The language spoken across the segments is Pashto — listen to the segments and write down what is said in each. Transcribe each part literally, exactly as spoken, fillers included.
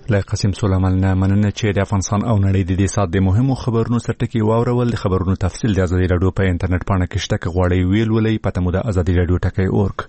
له قسم سلیمان نه مننه چې د افغانستان او نړۍ د دې سات د مهمو خبرونو سرټکی واورول. د خبرونو تفصیل د ازادي رادیو په انټرنیټ باندې کې شته که غواړئ ویل ولې پته مو د ازادي رادیو ټکی اورګ.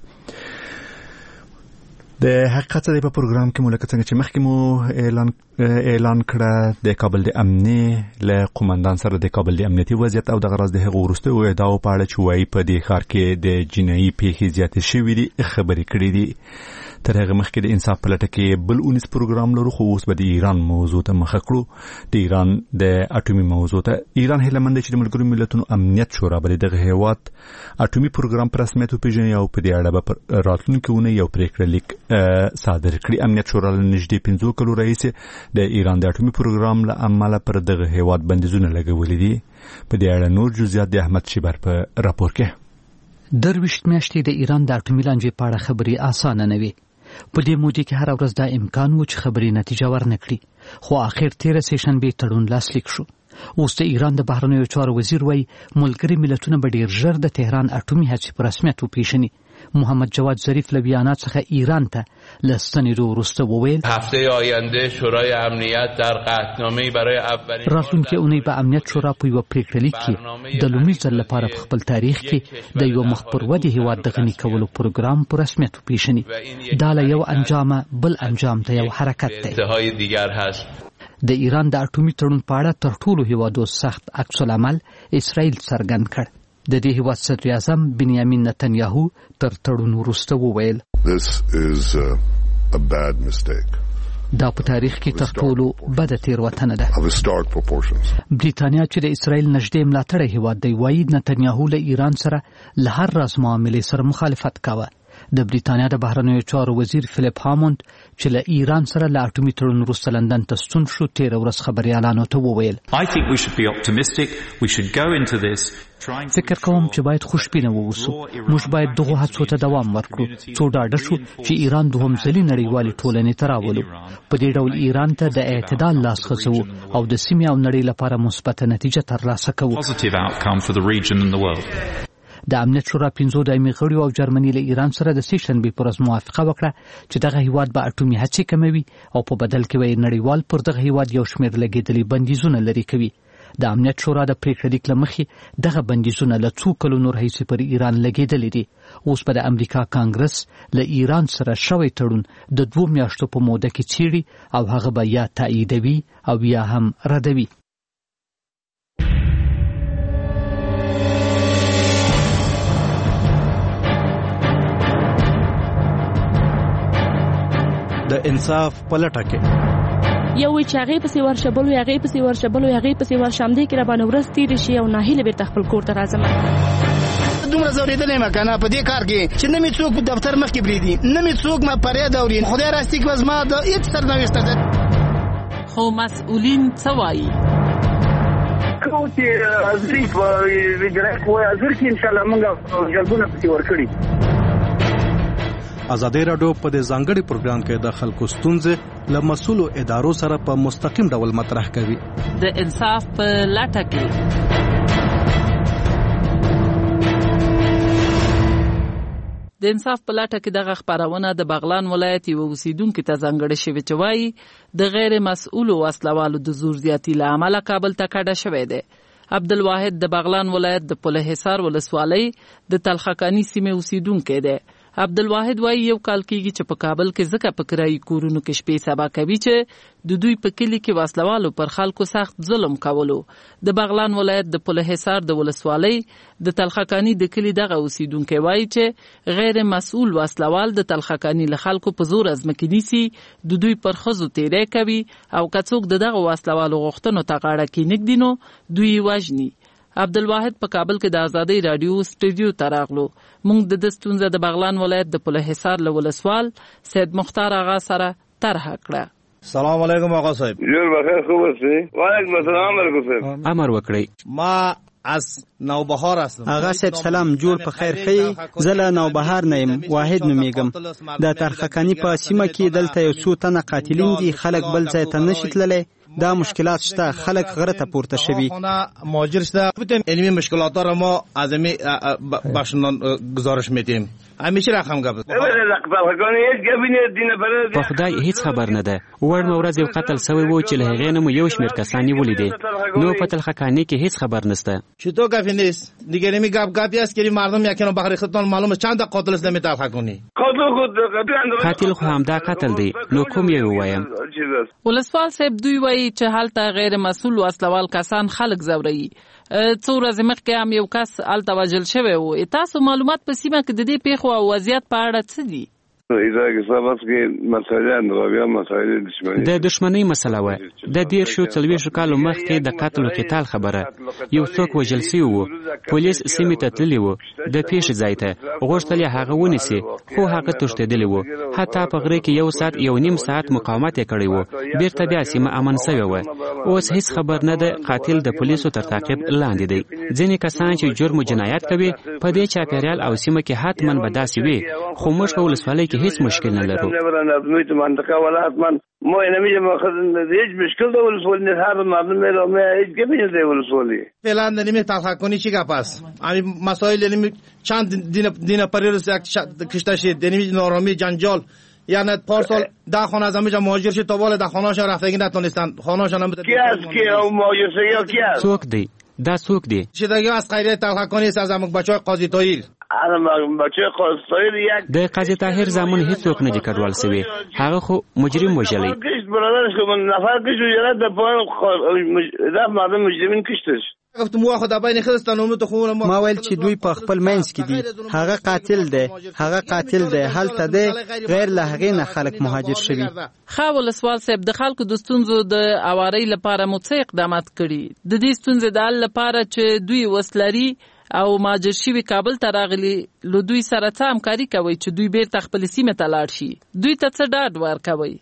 د حقیقت د په پروګرام کې مولکه څنګه چې مخکې مو اعلان اعلان کړه د کابل د امنیه له قومندان سره د کابل د امنیتي وضعیت او د غرض د هغو وروستیو ادعاو په اړه چې وایي په دې ښار کې د جنایي پیښې زیاتې شوې دي خبرې کړې دي. تر هغه مخکې د انصاف په لټه کې بل اونیس پروګرام لرو، خو اوس به د ایران موضوع ته مخه کړو. د ایران د اټومي موضوع ته. ایران هیله مند چې د ملګرو ملتونو امنیت شورا به دغه هیواد اټومي پروګرام په رسمیت وپېژني او په دې اړه به راتلونکي اونۍ یو پریکړه لیک صادر کړي. امنیت شورا له نږدې پنځو کلو راهیسې د ایران د اټومي پروګرام له امله پر دغه هیواد بندیزونه لګولي دي. په دې اړه نور جزئیات د احمد شیبر په راپور کې. درویشت میاشتې د ایران د اټومي لانجې په اړه خبرې اسانه نه وي. په دې موده کې هر ورځ دا امکان و چې خبرې نتیجه ورنکړي، خو اخر تیر سه شنبه تړون لاسلیک شو. اوس د ایران د بهرنیو چارو وزیر وایي ملګري ملتونه به ډیر ژر د تهران اټومي هڅې په رسمیت وپېژني. محمد جواد ظریف له بیانات څخه ایران ته له ستنېدو وروسته وویل هفته آینده شورای امنیت در قطعنامه‌ای برای اولین راتلونکې اونۍ به امنیت شورا په یوه پریکړه لیک کې د لومړي ځل لپاره په خپل تاریخ کې د یوه مخ پر ودې هېواد د غني کولو پروګرام په رسمیت وپېژني. دا له یو انجامه بل انجام ته یو حرکت دی. انتهای دیگر هست. د ایران د اټومي تړون په اړه تر ټولو هېوادو سخت عکس العمل اسرائیل څرګند کړ. د دې هېواد صدر اعظم بنیامین نتنیاهو تر تړون وروسته وویل This is a, a bad mistake. دا په تاریخ کې تر ټولو بده تېروتنه ده. Of historic proportions. بریتانیا چې د اسرائیل نږدې ملاتړی هېواد دی وایي نتنیاهو له ایران سره له هر راز معاملې سره مخالفت کاوه. د بریتانیا د بهرنیو چارو وزیر فلیپ هاموند چې له ایران سره له اټومي تړون وروسته لندن ته ستون شو تېره ورځ خبریالانو ته وویل فکر کوم چې باید خوشبینه واوسو. موږ باید دغو هڅو ته دوام ورکړو څو ډاډه شو چې ایران دوهم ځلي نړیوالې ټولنې ته راولو. په دې ډول ایران ته د اعتدال لاس غځوو او د سیمې او نړۍ لپاره مثبته نتیجه ترلاسه کوو. د امنیت شورا پنځو دایمي غړیو او جرمني له ایران سره د سه شنبې پر ورځ موافقه وکړه چې دغه هیواد به اټومي هڅې کموي او په بدل کې به نړیوال پر دغه هیواد یو شمېر لګېدلي بندیزونه لرې کوي. د امنیت شورا د پریکړې لیک له مخې دغه بندیزونه له څو کلونو راهیسې پر ایران لګېدلي دي. اوس به د امریکا کانګرس له ایران سره شوی تړون د دوو میاشتو په موده کې څېړي او هغه به یا تاییدوي او یا هم ردوي. د انصاف په لټه کې یو وی چې هغې پسې ورشه بل وی هغې پسې ورشه بل وی هغې پسې ورشه همدې کې راباندې ورځ تېرې شي او ناهیله بېرته خپل کور ته راځم. دومره ځورېدلی یم که نه په دې کار کې چې نه مې څوک دفتر مخکې پرېږدي نه مې څوک ما فریاد اوري. خدای راستي که زما د هېڅ سرنوشت ته خو مسؤلین څه وایي؟ کوم چې حاضري په وجرایت وایي حاضر کې انشاءالله موږ جلبونه پسې ورکړي. ازادي راډیو په دې ځانګړي پروګرام کې د خلکو ستونزې له مسؤلو ادارو سره په مستقیم ډول مطرح کوي. د انصاف په لټه کې د انصاف په لټه کې دغه خبرونه د بغلان ولایت یو اوسیدونکو ته ځانګړې شوې چې وایي د غیر مسؤلو وسلوالو د زور زیاتی له امله کابل ته کډه شوې ده. عبدالواحد د بغلان ولایت د پل حصار ولسوالۍ د تلخکانی سیمې اوسیدونکی دی. عبدالواحد وایي یو کال کېږي چې په کابل کې ځکه په کرایي کورونو کې شپې سبا کوي چې د دوی په کلي کې وسلوالو پر خلکو سخت ظلم کولو. د بغلان ولایت د پل حصار د ولسوالۍ د تلخکانی د کلي دغه اوسیدونکی وایي چې غیر مسؤل وسلوال د تلخکانی له خلکو په زور ازمکې نیسي، د دوی پر ښځو تېری کوي او که څوک د دغه وسلوالو غوښتنو ته غاړه کېنږدي نو دوی یې وژني. عبدالواحد په کابل کې د ازادۍ راډیو سټوډیو ته راغلو. موږ د دې ستونزه د بغلان ولایت د پل حصار له ولسوال سید مختار آغا سره طرحه کړه. سلام علیکم آقا صاحب. جور بخیر خوب هستی؟ وعلیکم السلام علیکم صاحب. امر وکړئ. ما از نوبهار هستم. آقا صاحب سلام، جوړ په خیر خی. زله نوبهار نه یم، واحد نومیږم. د ترخکانی په سیمه کې دلته یو څو تنه قاتلین دي، خلک بل ځای ته نشي تللی. دا مشکلات شته، خلک غره ته پورته شوي. مهاجر شده. علمی مشکلات را ما از می باشندان گزارش میدیم. همیشه رقم گپ په خدای هیڅ خبر نه ده. وړ مورز یو قتل سوی وو چې له هغې نه مو یو شمېر کسان نیولي دي. نو په تلخکانه کې هیڅ خبر نشته. چطور گپی نیست دیگه نمی گپ گپی است که مردم یکینا بخری خودتان معلومه چند تا قاتل است نمی تلخکونی. قاتل خو همدا قتل دی. نو کوم یو وایم. ولسوال صاحب دوی وایي چې هلته غیر مسؤل وسلوال کسان خلک زوري. څو ورځې مخکې هم یو کس هلته وژل شوی و. تاسو معلومات په سیمه کې د دې پیښو او وضعیت په اړه څه دي؟ د دښمنۍ مسله وه. د دیرشو څلوېښتو کالو مخکې د قتل و قتال خبره. یو څوک وژل سوی و. پولیس سیمې ته تللی و د پیښې ځای ته. غوښتل یې هغه ونیسي خو هغه تښتېدلی و. حتی په غره کې یو ساعت یو نیم ساعت مقاومت یې کړی و. بیرته بیا سیمه امن سوې وه. اوس هیڅ خبر نه ده. قاتل د پولیسو تر تعقیب لاندې دی. ځینې کسان چې جرم و جنایت کوي په دې چاپیریال او سیمه کې حتما به داسې وي. خو موږ په ولسوالۍ کې هیڅ مشکل نه لرو. ما نمی‌دونم هیچ مشکل داره ولسوالی نه. هر مردم میره ما هیچ گپی نداره ولسوالی. فعلا نمی تلخکونی چی گپ است؟ امی مسائل نمی چند دین دین پریروز یک کشته شد. نمی نارامی جنجال. یعنی پارسال ده خانه از همینجا مهاجر شد تا بالا ده خانه‌شان رفتگی نتونستن. خانه‌شان هم کی است کی او مهاجر یا کی است؟ څوک دی؟ دا څوک دی؟ شدگی از خیریه تلخکونی است از همون بچه‌های قاضی طاهر. د قاضي طاهر زامن هیڅوک نه دي کډوال سوي. هغه خو مجرم وژلی. ما ویل چې دوی په خپل منځ کې دي. هغه قاتل دی. هغه قاتل دی. هلته دی. غیر له هغې نه خلک مهاجر شوي. ښه ولسوال صاحب د خلکو د ستونزو د اوارۍ لپاره مو څه اقدامات کړي؟ د دې ستونزې د حل لپاره چې دوی وسلري او مهاجر شوي کابل ته راغلي له دوی سره څه همکاري کوئ چې دوی بیرته خپلې سیمې ته لاړ شي؟ دوی ته څه ډاډ ورکوئ؟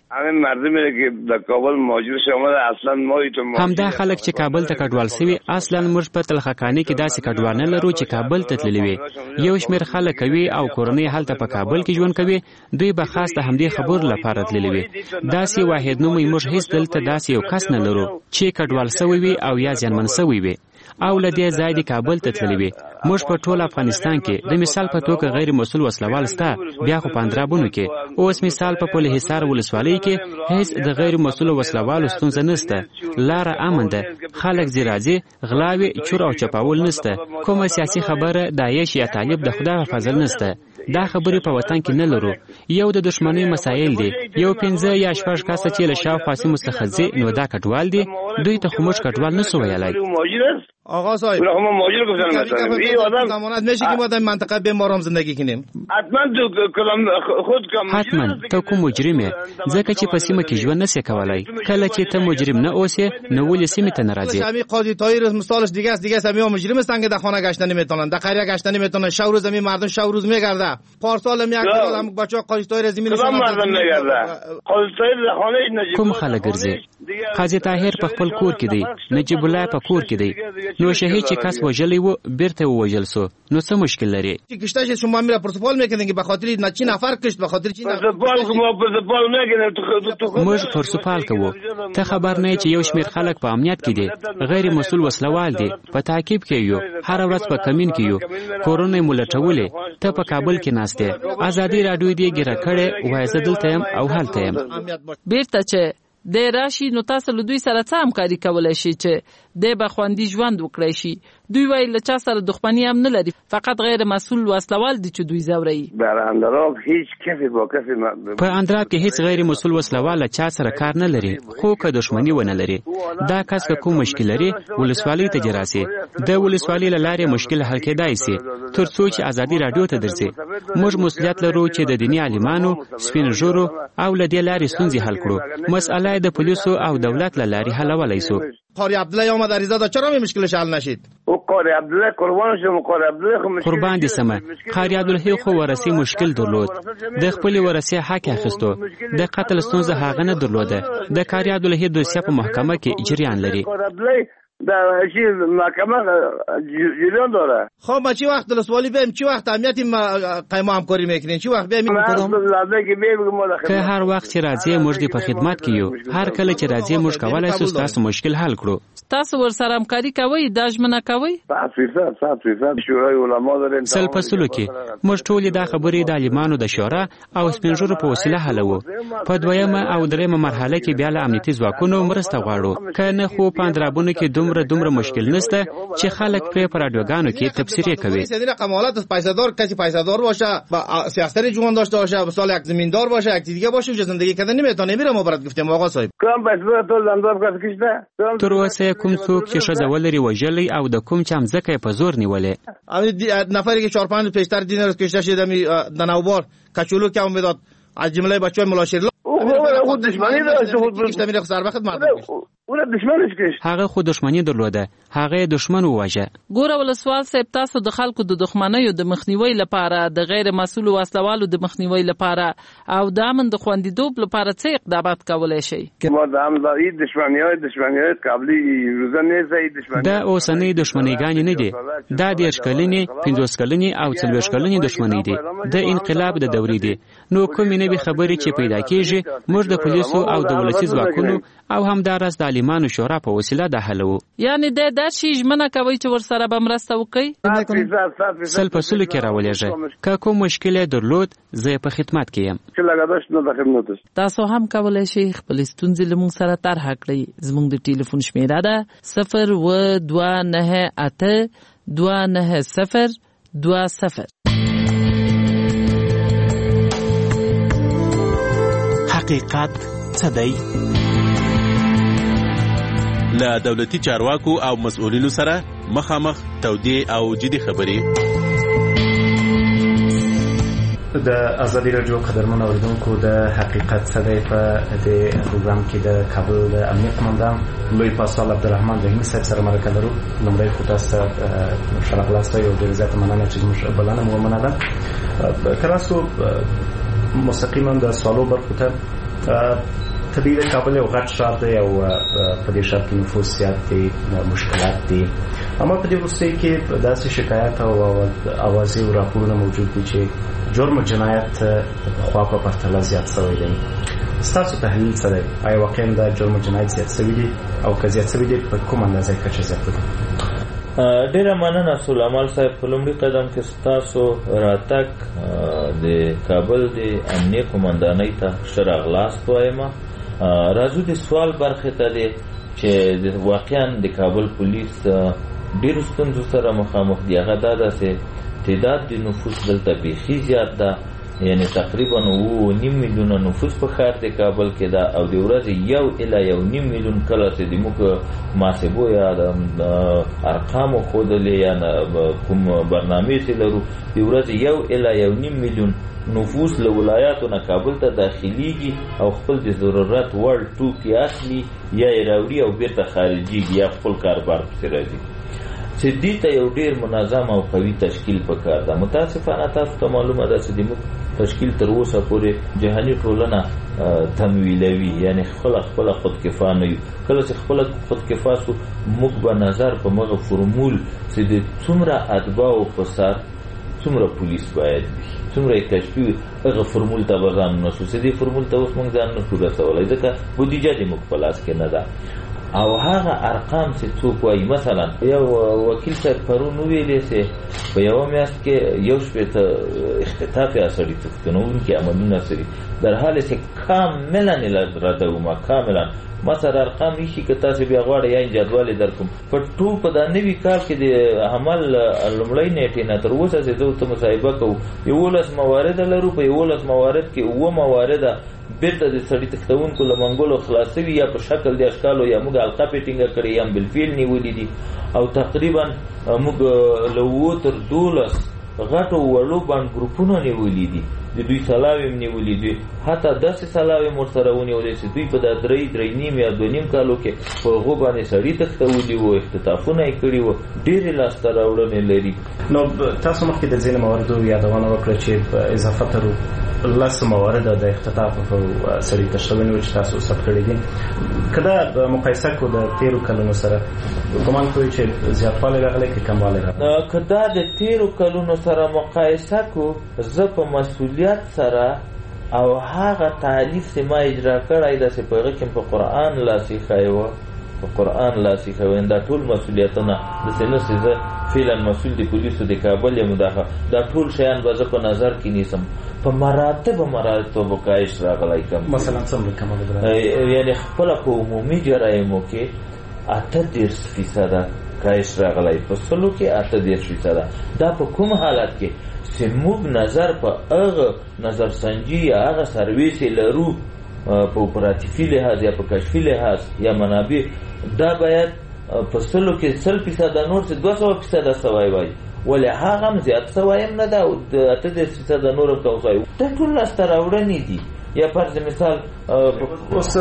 همدا خلک چې کابل ته کډوال سوي اصلا موږ په تلخکانه کې داسې کډوال نه لرو چې کابل ته تللي وي. یو شمېر خلک کوي او کورنۍ هلته په کابل کې ژوند کوي. دوی به خاص د همدې خبرو لپاره تللي وي. داسې واحد نومي موږ هیڅ دلته داسې یو کس نه لرو چې کډوال سوی وي او یا زیانمن سوی وي او له دې ځای د کابل ته تللی وي. موږ په ټول افغانستان کې د مثال په توګه غیر مسؤل وسلوال سته. بیا خو په اندرابونو کې اوس مثال په پل حصار ولسوالۍ کې هیڅ د غیر مسؤل وسلوالو ستونزه نشته. لاره امن ده. خلک ځي راځي. غلاوې چور او چپاول نشته. کومه سیاسي خبره داعش یا طالب د خدای په فضل نشته. دا خبرې په وطن کې نه لرو. یو د دښمنۍ مسایل دي. یو پنځه یا شپږ کسه چې له شاوخوا سیمو څخه ځي نو دا کډوال دي. دوی ته خو موږ کډوال نسو ویلی. آقا صاحب ما مهاجر گفتن مثلا این آدم ضمانت میشه که ما در منطقه به مارام زندگی کنیم؟ حتما تو کلام خود کم حتما ته کوم مجرمه ځکه چې په سیمه کې ژوند نسې کولای. کله چې ته مجرم نه اوسې نو ولې سیمه ته نه راځې؟ همین قاضی طاهر مثالش دیگه است. دیگه همین مجرم هستن که در خانه گشتن نمیتونن. در قریه گشتن نمیتونن. شب روز همین مردم شب روز میگرده. پارسال هم یک هم بچه‌ها قاضی طاهر زمین شما مردم میگرده. قاضی طاهر در خانه نجیب کوم خلک ګرځي؟ قاضي طاهر په خپل کور کې دی. نجیب الله په کور کې دی. نو شهید چې کس وژلی و بیرته وژل سو. نو څه مشکل لري؟ کشته شما میره پروتکل میکنین که به خاطر نه چی نفر کشت به خاطر چی پروتکل ما پروتکل میکنیم. موږ پروتکل کوو. ته خبر نه چې یو شمېر خلک په امنیت کې دي. غیر مسؤل وسلوال دي. په تعقیب کې یو. هر ورځ په کمین کې یو. کورونه مولټولې. ته په کابل کې ناشته. ازادي راډیو دی ګره کړه وای زه دلته يم او هلته يم. بیرته چې د راشي نو تاسو له دوی سره څه همکاري کولای شي چې د بخواندي ژوند وکړي شي؟ دوی وایي له چا سره دښمني هم نه لري. فقط غیر مسؤل وسلوال دي چې دوی زوري. در اندراب هیڅ کفي با کفي په اندراب کې هیڅ غیر مسؤل وسلوال چا سره کار نه لري. خو که دښمني ونه لري دا کس که کوم مشکل لري ولسوالۍ ته جراسي. د ولسوالۍ لارې مشکل حل کېدای شي تر څو چې ازادي راډیو ته درځي. موږ مسؤلیت لرو چې د دیني عالمانو سپین ژورو او له دې لارې ستونزې حل کړو. مسئله د پولیسو او دولت له لارې حلولای شو. قاری عبدالله اومد عریضه داد چرا می مشکلش حل نشید؟ او قاری عبدالله قربان شم. قاری عبدالله قربان دي سمه. قاری عبدالله خو ورسی مشکل درلود. د خپل ورسی حق اخیستو. د قتل ستونزه هغه نه درلوده. د قاری عبدالله دوسیه په محکمه کې جریان لري. دا شي محکمه جریان داره. خب ما چی وقت ولسوالی بیم چی وقت امنیتی ما قایم همکاری میکنین چی وقت بیم میکنم که هر وخت چې راځي موږ دې په خدمت کې یو هر کله چې راځي موږ کولای شو تاسو مشکل حل کړو. تاسو ورسره همکاري کوئ دا ژمنه کوئ؟ سل په سلو کې موږ ټولې دا خبرې د عالمانو د شورا او سپین ږیرو په وسیله حلوو. په دویمه او دریمه مرحله کې بیا له امنیتي ځواکونو مرسته غواړو. که نه خو په اندرابونو کې دومره دومره مشکل نشته چې خلک پرې په رادیوګانو کې تبصره کوي. قمالات پیسه‌دار کسی پیسه‌دار باشه سیاستری جوان داشته باشه مثلا یک زمیندار باشه یک دیگه باشه که زندگی کردن نمیتونه میره ما برات گفتیم آقا صاحب کوم پیسه‌دار ټول زندار کس کیشته تر اوسه کوم څوک چې ښځه ولري وژلی او د کوم چم ځکه په زور نیولې. نفری که چهار پنج پیشتر دینر کشته شده می دنوبار کچولو که امیداد از جمله بچه‌های ملاشرلا خود دشمنی داشت خود کشته میره سر وخت مردم اون دشمنش کش هغه خود دشمنی درلوده هغه دشمن وواژه. ګوره ولسوال صاحب تاسو د خلکو د دښمنیو د مخنیوي لپاره د غیر مسؤلو وسلوالو د مخنیوي لپاره او د امن د خوندیدوب لپاره څه اقدامات کولای شي؟ ما د امنیت دښمنیای دښمنیای قبلي روزانه زید دښمنی دا اوسنۍ دښمنیګانې نه دي. دا د اشکلنی پنځوس کلنی او څلوېښت کلنی دښمنی دي. د انقلاب د دورې دي. نو کومې نوې خبرې چې پیدا کیږي موږ د پولیسو او د ولسي ځواکونو او همدارس د عالمانو شورا په وسیله د حلو. یعنی د دا شی ژمنه کوي چې ورسره به مرسته وکړي. سل په سلو کې راولېږه. که کوم مشکل درلود زه په خدمت کې یم. تاسو هم کولای شئ خپل ستونزې له موږ سره طرحه کړئ. زموږ د ټلیفون شمیره ده صفر و دوه نه اته دوه نه صفر دوه صفر. حقیقت څه دی؟ له دولتي چارواکو او مسؤلینو سره مخامخ تودې او جدي خبرې. د ازادي رادیو قدرمن اوریدونکو د حقیقت څه دی په دې پروګرام کې د کابل د امنیت قومندان لوی پاسال عبدالرحمن رحیمي صاحب سره مرکه لرو. لومړی خو تاسو شرف لاسته یو ډېر زیاته مننه چې موږ بلنه مو ومنله. که تاسو مستقیما د سوالو برخو ته طبیعي د کابل یو غټ ښار دی او په دې ښار کې نفوس زیات دی مشکلات دي اما په دې وروستیو کې داسې شکایات او اوازې او راپورونه موجود دي چې جرم و جنایت د پخوا په پرتله زیات شوی دی. ستاسو تحلیل څه دی؟ آیا واقعا دا جرم و جنایت زیات شوی دي او که زیات شوی دي په کوم اندازه کچه زیات دي؟ ډیره مننه سلیمان صاحب. په لومړي قدم کې ستاسو راتګ د کابل د امنیه قومندانۍ ته ښه راغلاست وایم. راځو د سوال برخې ته دی چې واقعا د کابل پولیس ډېرو ستونزو سره مخامخ دي. هغه دا ده چې تعداد د نفوس دلته بیخي زیات ده، یعنی تقریبا اوه نیم میلیونه نفوس په ښار د کابل کې ده او د ورځې یو الی یو نیم میلیون کله چې د موږ محاسبو یا د ارقامو ښودلې یا کوم برنامې چې لرو د ورځې یو الی یو نیم میلیون نفوس له ولایاتو نه کابل ته داخليږي او خپل د ضرورت وړ توکي اخلي یا یې راوړي او بیرته خارجيږي یا خپل کاروبار پسې راځي. چې دې ته یو ډېر منظم او قوي تشکیل پکار ده. متاسفانه تاسو ته معلومه ده چې د موږ تشکیل تر اوسه پورې جهاني ټولنه تمویلوي، یعنی خپل خپل خودکفا نه یو. کله چې خپل خودکفا سو موږ به نظر په مغه فرمول چې د څومره اتباع او فساد څومره پولیس باید وي، څومره کشفي هغه فرمول ته به ځان نسو چې دې فرمول ته اوس موږ ځان نشو رسولی ځکه بودیجه د موږ په لاس کې نه ده. او هغه ارقام چې څوک وایي، مثلا یو وکیل صاحب پرون ویلې چې په یوه میاشت کې یو شپېته اختطاف یا سړي تښتنوونکي عملونه سري در حال چې کاملا ردومه کاملا مثلا ارقام ایشي که تاسو بیا غواړئ یا جدول درکوم په ټول په دا نوي کال کې د عمل لومړۍ نیټې نه تر اوسه چې زه ورته مصاحبه کوو یولس موارده لرو. په یولس موارد کې اووه موارده بیرته د سړي تښتوونکو له منګولو خلاص شوي یا په شکل د اشکالو یا موږ القاپې ټینګه کړې یا بالفعل نیولي دي او تقریبا موږ له اووه تر دولس غټو وړو باندې ګروپونه نیولي دي. د دوی سلاوي نیولي دي، حتی داسې سلاوي ورسره ونیولې چې دوی په دا درې درې نیم یا دوه نیم کالو کې په هغو باندې سړي تښتولي وو، اختطافونه یې کړي وو، ډېرې لاسته راوړنې لري. نو تاسو مخکې د ځینو مواردو یادونه وکړه چې اضافه تر لس موارد د اختطاف په سړي تشوین و چې تاسو ثبت کړی دي کله د مقایسه کو د تیرو کلونو سره ګمان کوي چې زیاتوالی راغلی کې کموالی راغلی کله د تیرو کلونو سره مقایسه کو زه په مسؤلیت سره او هغه تعلیف چې ما اجرا کړی داسې په هغه کې په قرآن لاسیخی و په قرآن لاسیخی و دا ټول مسؤلیتونه داسې نه چې زه فعلا مسؤول د پولیسو د کابل یم دا ټول شیان به زه په نظر کې نیسم په مراتب مراتب کاهش راغلی کم مثلا څنګه کم یعنی خپله په عمومي جرایمو کې اته دېرش فیصده کاهش راغلی په سلو کې اته دېرش فیصده دا په کوم حالت کې چې موږ نظر په هغه نظرسنجي یا هغه سرویس لرو په اپراتیفي لحاظ یا په کشفي لحاظ یا منابع دا باید په سلو کې سل فیصده نور چې دوه سوه فیصده سوی وایي ولې هغه هم زیات سوی هم نه ده او اته دېرش فیصده نور هم ته وایي دا ټول لاسته راوړنې دي یا فرض مثال اوس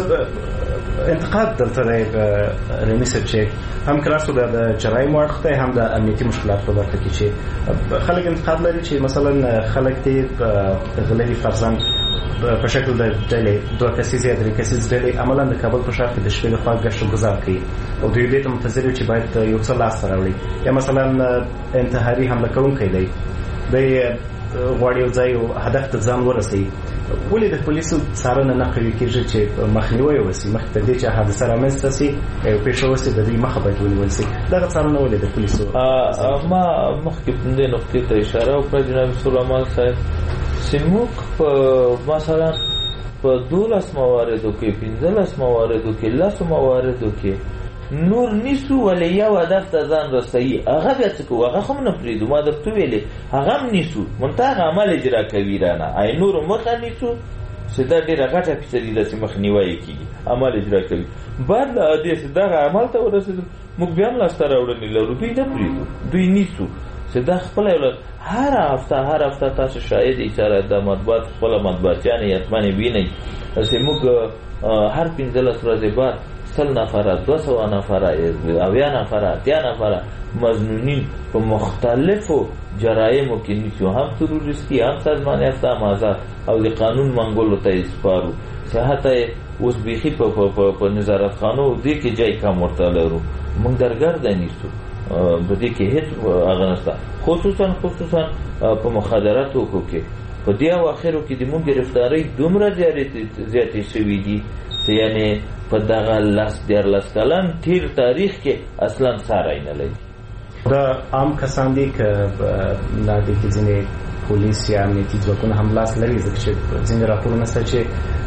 انتقاد دلته دی رمی صاحب چې هم کلاسو د جرایمو اړخ دی هم د امنیتي مشکلات په برخه کې چې خلک انتقاد لري چې مثلا خلک دې غلري فرضاً په شکل د ډلې دوه کسیزې یا درې کسیزې ډلې عملاً د کابل په ښار کې د شپې لخوا ګشت و ګذار کوي او دوی دې ته منتظر وي چې باید یو څه لاسته راوړي یا مثلا انتحاري حمله کوونکی دی دی غواړي یو ځای او هدف ته ځان ورسوي ولې د پولیسو څارنه نه قوي کېږي چې مخنیوی وشي مخکې تر دې چې حادثه رامنځته سي یو پیښه وشي د دې مخه باید ونیول سي دغه څارنه ولې د پولیسو ما مخکې په دې نقطې ته اشاره وکړه جناب سلیمان صاحب چې موږ په مثلا په دولس مواردو کې پنځلس مواردو کې لسو مواردو کې نور نیسو ولې یو هدف ته ځان رسوي هغه بیا څه کوو هغه هم نه پرېږدو ما درته ویلې هغه هم نیسو منتها هغه عمل اجرا کوي رانه ای نورو مخه نیسو چې دا ډېره غټه فیصدي داسې مخنیوی کېږي عمل اجرا کوي بعد له دې چې دغه عمل ته ورسېدل موږ بیا هم لاسته راوړنې لرو دوی نه پرېږدو دوی نیسو چې دا خپله یو هر هفته هر هفته تاسو شاید اشاره د مطبوعات خپله مطبوعاتیانې حتمانې وینئ چې موږ هر پنځلس ورځې بعد سل نفره دو سوه نفره اویا نفره اتیا نفره مظنونین په مختلفو جرایمو کې نیسو هم تروریستي هم سازمان یافته هم آزاد او د قانون منګولو ته یې سپارو چې حتی اوس بیخي په نظارتخانو دې کې جای کم ورته لرو موږ درګرده نیسو په دې کې هېڅ هغه نشته خصوصا خصوصا په مخدرات توکو کې په دې اواخرو کې د موږ گرفتارۍ دومره زیاتې شوي دي چې یعنې په دغه لس دیارلس کلن تیر تاریخ کې اصلا ساری نه لري دا عام کسان دي که لا دې کې ځینې پولیس یا امنیتي ځواکونه هم لاس لري ځکه چې ځینې راپورونه شته چې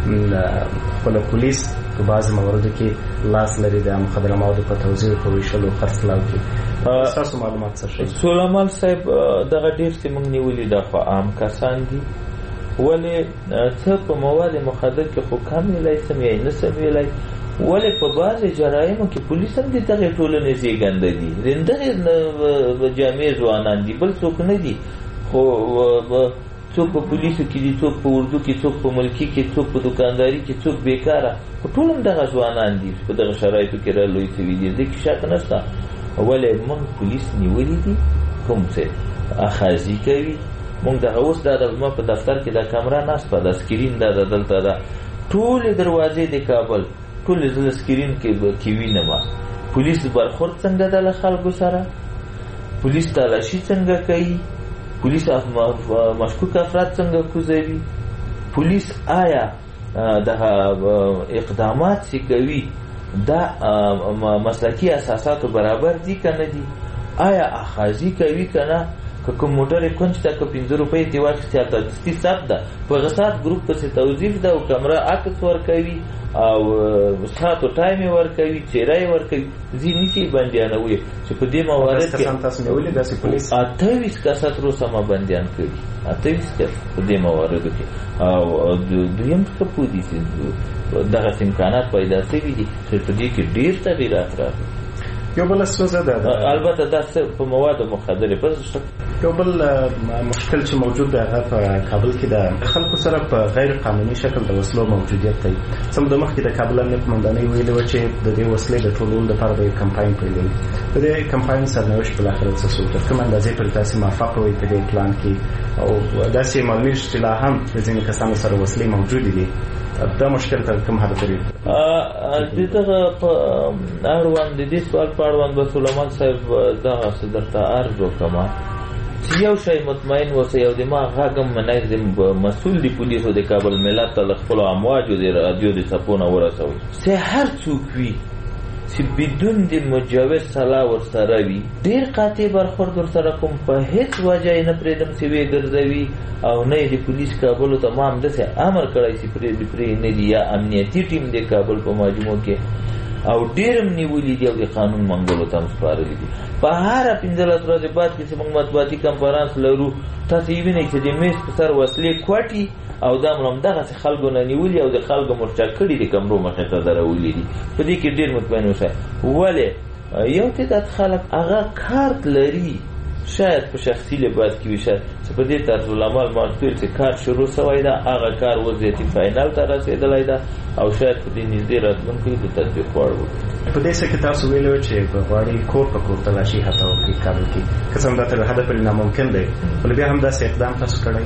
خپله پولیس په بعضې مواردو کې لاس لري د مخدره موادو په توزیع په ویشلو خرڅلاو کې ستاسو معلومات څه شي سلیمان صاحب دغه ډېر چې موږ نیولي دا خو عام کسان دي ولې څه په مواد مخدر کې خو کم ویلی سم یا نه سم ویلی ولې په بعضې جرایمو کې پولیس هم د دغې ټولنې زېږنده دي د دغې جامع ځوانان دي بل څوک نه دي خو څوک په پولیسو کې دي څوک په اردو کې څوک په ملکي کې څوک په دکانداري کې څوک بیکاره خو ټول هم دغه ځوانان دي په دغه شرایطو کې را لوی شوي دي دې کې شک نشته ولې موږ پولیس نیولي دي کوم څه اخاذي کوي موږ دغه اوس دا د زما په دفتر کې دا کامره ناسته ده سکرین دا د دلته ده ټولې دروازې د کابل ټولې زه د سکرین کې وینم پولیس برخورد څنګه ده له خلکو سره پولیس تلاشي څنګه کوي پولیس مشکوک افراد څنګه کوزوي پولیس آیا دغه اقدامات چې کوي دا مسلکي اساساتو برابر دي که نه دي آیا اخاذي کوي که نه که کوم موټر یې کونج ته که پنځه روپۍ ترې واخیستې هلته دستي ثبت ده په هغه ساعت ګروپ پسې توظیف ده او کمره عکس ورکوي او ساعت و ټایم یې ورکوي څېره یې ورکوي ځي نیسي بندیانوي چې په دې موارد کې اته ویشت کسه تر اوسه ما بندیان کړي اته ویشت کس په دې مواردو کې او دویم څه پوه دي چې دغسې امکانات پیدا شوي دي چې په دې کې ډېر تغیرات راغلي یو بله ستونزه ده البته دا څه په موادو مخدرې پس یو بل مشکل چې موجود دی هغه په کابل کې د خلکو سره په غیر قانوني شکل د وسلو موجودیت دی. سم د مخکې د کابل امنیت قومندانۍ ویلي وه چې د دې وسلې د ټولولو لپاره به یو کمپاین پیلوي. په دې کمپاین سرنوشت بالاخره څه شو؟ تر کومه اندازې پورې تاسې موافق وئ په دې پلان کې؟ او داسې معلومیږي چې لا هم د ځینې کسانو سره وسلې موجودې دي. دا مشکل تر کوم حد پورې د دغه په اړوند د دې سوال په اړوند به سلیمان صاحب دغه څه درته عرض وکړم چې یو شی مطمئن اوسئ او د ما غږم منئ د مسؤل د پولیسو د کابل ملت ته له خپلو امواجو د رادیو د څپو نه ورسوئ چې هر څوک وي چې بدون د مجوز سلا ورسره وي ډېر قاطع برخورد ورسره کوم په هېڅ وجه یې نه پرېږدم چې ویې ګرځوي او نه یې د پولیس کابلو ته ما همداسې امر کړی چې پرې پرې نه دي یا امنیتي ټیم د کابل په مجموع کې او ډېر هم نیولي دي او د قانون منګولو ته هم سپارلي دي. په هره پنځلس ورځې بعد کې چې موږ مطبوعاتي کنفرانس لرو تاسې یې وینئ چې د میز په سر وسلې کوټي او دا مو همدغسې خلکو نه نیولي او د خلکو مورچا کړي د کمرو مخې ته درولي دي. په دې کې ډېر مطمئن اوسئ. ولې یو تعداد خلک هغه کارت لري شاید په شخصي لباس کې وي شاید چې په دې طرز العمل مانسویل چې کار شروع سوی ده هغه کار وضعیتي فاینل ته رسېدلی ده او شاید په دې نږدې راتلونکي د تطبیق وړ وکړي. په دې څه کې تاسو ویلي وو چې غواړي کور په کور تلاشي هڅه وکړي کابل کې که څه هم دا تر حده پورې ناممکن دی ولې بیا هم داسې اقدام تاسو کړی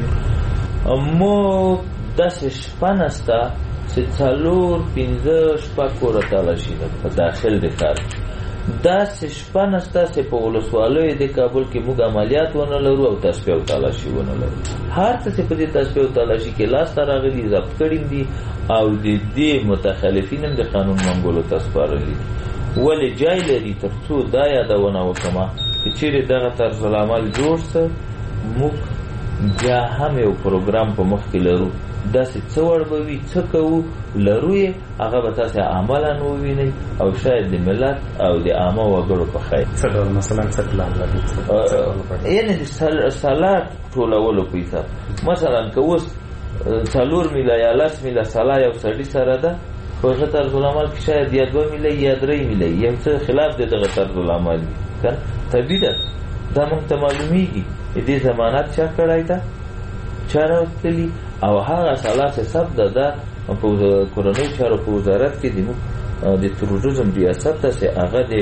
مو داسې شپه نسته چې څلور پنځه شپه کوره تلاشي ده په داخل د ښار داسې شپه نسته چې په ولسوالیو د کابل کې موږ عملیات ونه لرو او تصفیه او تلاشي ونه لرو. هر څه چې په دې تصفیه او تلاشي کې لاسته راغلي ضبط کړي دي او د دې متخلفین هم د قانون منګولو ته سپارلي دي. ولې جای لري تر څو دا یادونه وکړم چې چیرې دغه طرز العمل جوړ څه موږ بیا هم یو پروګرام په مخ کې لرو داسې څه وړ به وي څه کوو لرو یې هغه به تاسې عملا ووینئ او شاید د ملت او د عامه وګړو په خیر. څه ډول مثلا څه پلان لري؟ یعنې د سلا ټولولو په حساب مثلا که اوس څلور میله یا لس میله سلا یو سړي سره ده په هغه طرز العمل کې شاید یا دوه میله یا درې میله یو څه خلاف د دغه طرز العمل وي که طبیعي ده دا موږ ته معلومیږي دې ضمانت چا کړی ده چا راوستلي او هغه سلاسه ثبت ده په کورنۍ چارو په وزارت کې د تروریزم ریاست ته چې هغه د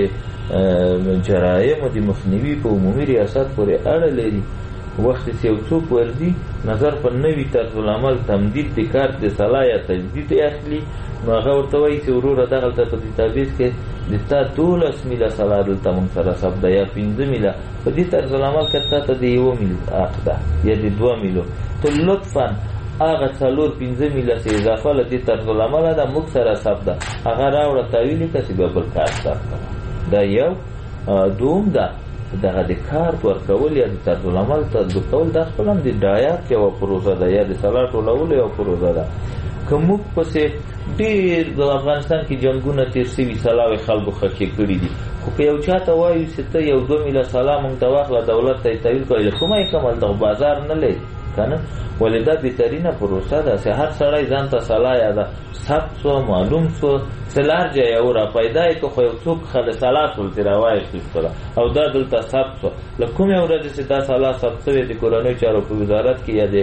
جرایمو د مخنیوي په عمومي ریاست پورې اړه لري. وخت چې یو څوک ورځي نظر په نوي طرز العمل تمدید د کار د سلا یا تجدید اخلي نو هغه ورته وایي چې وروره دغلته په ډیټابیس کې د تا دولس میله سلا دلته موږ سره ثبت ده یا پنځه میله په دې طرز العمل کې تا ته د یوه میل حق ده یا د دوه میلو ته لطفا هغه څلور پنځه میله چې اضافه له دې طرز العمله ده موږ سره ثبت ده هغه راوړه تاویل یې کړه چې بیا بل کار ثبت کړه. دا یو دوم ده دغه د کارت ورکول یا د طرز العمل تطبیق کول دا خپل هم د ډایاک یوه پروژه ده یا د سلا ټولولو یوه پروژه ده. که موږ پسې ډېر د افغانستان کې جنګونه تېر شوي سلاوې خلکو خکې کړي دي خو که یو چا ته وایو چې ته یو دوه میله سلا موږ ته واخله دولت ته یې تحویل کړئ له کومه یې کمل دغه بازار نه لري که نه ولې دا بهترینه پروسه ده چې هر سړی ځان ته سلا یاده ثبت شوه معلوم شوه چې لار جای یو را پیدا یې که خو یو څوک خله سلا شول چې راوایستل او دا دلته ثبت شوه له کومې ورځې چې دا سلا ثبت شوې د کورنیو چارو په وزارت کې یا د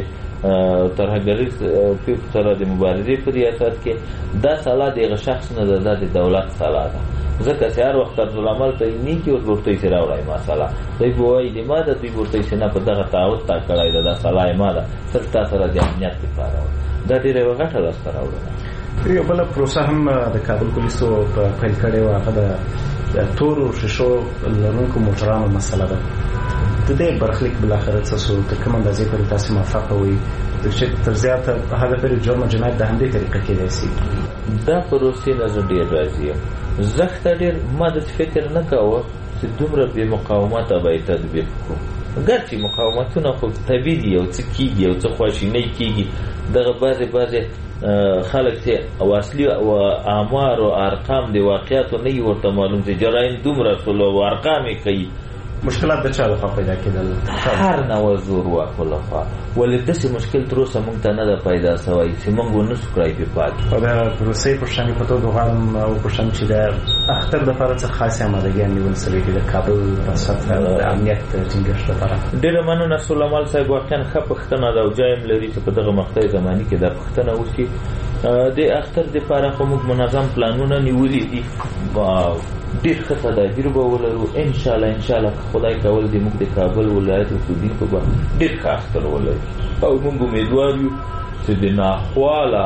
ترهګریز پیپ سره د مبارزې په ریاست کې دا سلا د هغه شخص نه ده دا د دولت سلا ده ځکه چې هر وخت طرز العمل ته یې نیکي ورته ورته یې چې راوړی ما سلا دوی به وایي د ما ده دوی به ورته یې چې نه په دغه تعهد تا کړی ده دا سلا یې ما ده صرف تا سره د امنیت لپاره وه دا ډېره یوه غټه لاسته راوړنه. یو بله پروسه هم د کابل پولیسو پیل کړې وه هغه د تورو شیشو لرونکو موټرانو مسله ده. د دې برخلیک بالاخره څه شو تر کومه اندازې پورې تاسې موافقه وئ چې تر زیاته هغه پورې جرم جنایت د همدې طریقه کېدای شي؟ دا پروسې نه زه ډېر راضي یم. زښته ډېر ما داسې فکر نه کوه چې دومره بې مقاومته به یې تطبیق کړو. ګرچې مقاومتونه خو طبیعي دي یو څه کېږي یو څه خواشینۍ کېږي دغه بعضې بعضې خلک چې اصلي اعمار او ارقام د واقعیاتو نه وي ورته معلوم چې جرایم دومره سول او ارقام یې کوي مشکلات د چا لخوا پیدا کېدل؟ هر نوع زورواکو لخوا. ولې داسې مشکل تر اوسه موږ ته نه ده پیدا سوی چې موږ ونسو کړای پې پاتې. او د روسیې پوښتنې په توګه غواړم وپوښتم چې د اختر دپاره څه خاصې امادګۍ نیول سوې دي د کابل په سطحه د امنیت ټینګښت لپاره؟ ډېره مننه سلیمان صاحب، واقعا ښه پوښتنه ده او جای هم لري چې په دغه مقطع زماني کې دا پوښتنه وشي. د اختر دپاره خو موږ منظم پلانونه نیولي دي، ډېر ښه تدابیر به ولرو انشاءالله. انشاءالله که خدای کول دي موږ د کابل ولایت اوسېدونکو به ډېر ښه اختر ولري او موږ امیدوار یو چې د ناخواله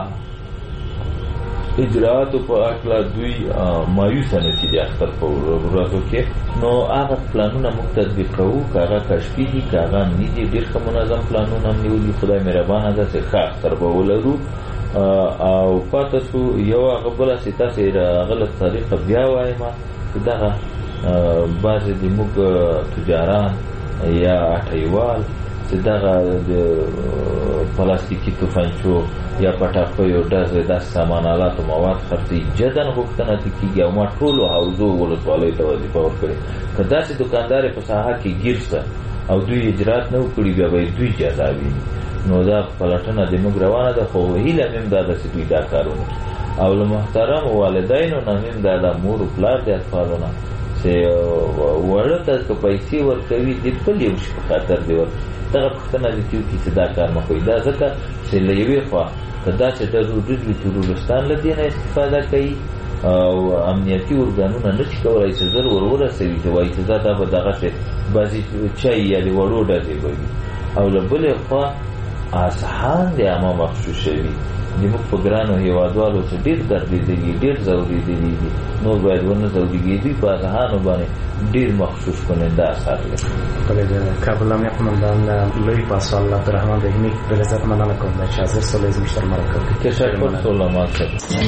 اجراءاتو په هکله دوی مایوسه نه شي د اختر په ورځو کې. نو هغه پلانونه موږ تطبیق کوو، که هغه کشفي دي که هغه امني دي. ډېر ښه منظم پلانونه هم نیولي، خدای مهربانه ده چې ښه اختر به ولرو. او پاته سو یو هغه بله چې تاسې هغه له طریقه بیا وایم چې دغه بعضې د موږ تجاران یا اټیوال چې دغه د پلاستیکي توفنچو یا پټاکیو ډزې داسې سامان آلات او مواد خرڅوي، جدن غوښتنه ترې کېږي او ما ټولو حوزو ولسوالیو ته وظیفه ورکړې. که داسې دوکاندار په ساحه کې ګیر شه او دوی اجرات نه وکړي بیا به دوی جزا ویني. نو دا پلټنه د موږ روانه ده، خو هیله مې هم دا ده چې دوی دا کارونه او له محترم والدینو نه هم دا د مور و پلار د اطفالو نه چې وړه ته که پیسې ورکوي د بل یو شي په خاطر دې ورکړي. دغه پوښتنه دې چې وکړي چې دا کار مه کوئ. دا ځکه چې له یوې خوا که داسې ډزوډز وي ترورستان له دې نه استفاده کوي او امنیتي ارګانونه نه شي کولی چې زر ور ورسوي چې وایي چې دا دا به دغسې بعضې چای یا د وړو ډزې به وي. او له بلې خوا اذهان د عامه مخشوش شوي زموږ په ګرانو هېوادوالو چې ډېر دردېدلي ډېر ځورېدلي دي، نور باید ونه ځورېږي. دوی په اذهانو باندې ډېر مخشوش کننده اثر لري. خپلې د کابل امنیه قمندان لوی پاسوال عبدالرحمن رحیمي ډېر عزت مننه کوم چې حاضر سولې زموږ سره مرکه وکړي. تشکر سلیمان صاحب.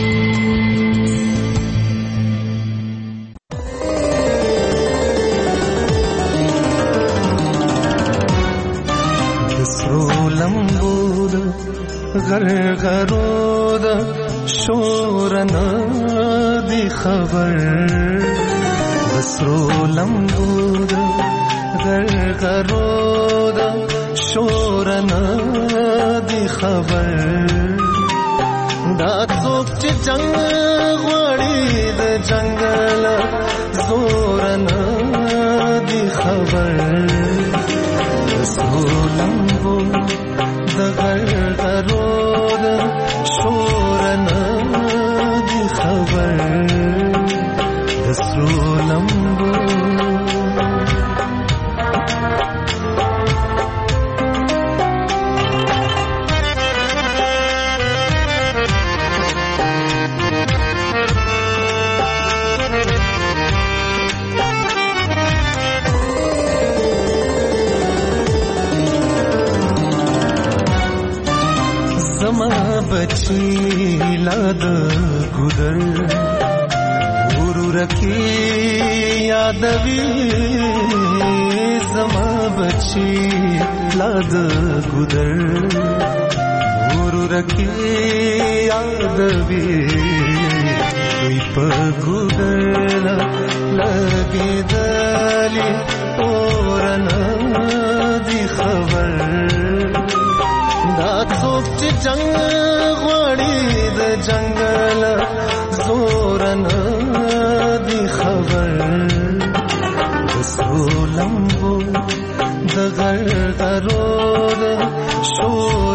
غرغرو د شورنا دی خبر وسرو لمبو د غرغرو د شورنا دی خبر دا څوک چې جنگ غوړي د جنگل زورنا دی خبر وسرو لمبو د غرغرو د شورنا دی خبر د سرو لمبو. बची लाद गुदर गुरु रखी यादवी समा बची लाद गुदर गुरु रखी यादवी कोई पगुदर लगे दली ओरना दी खबर دا څوک چې جنگ غوړي د جنگل زورنا دی خبر د سرو لمبو د غرغرو د شور